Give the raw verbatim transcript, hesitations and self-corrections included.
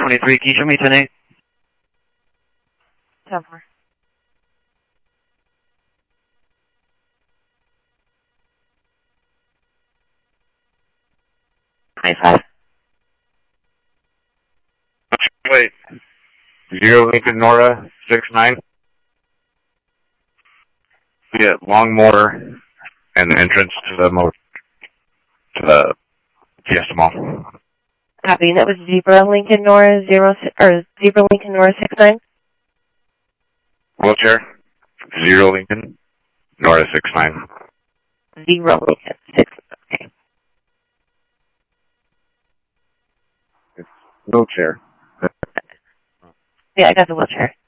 twenty-three, can you show me ten eight? ten four. twenty-five. Wait. Zero Lincoln Nora, six nine. Yeah, Longmore, and the entrance to the mo to the Fiesta Mall. Copy. That was Zebra Lincoln Nora zero six, or Zebra Lincoln Nora six nine. Wheelchair. Zero Lincoln Nora six nine. Zero Lincoln six. Okay. It's wheelchair. Yeah, I got the wheelchair.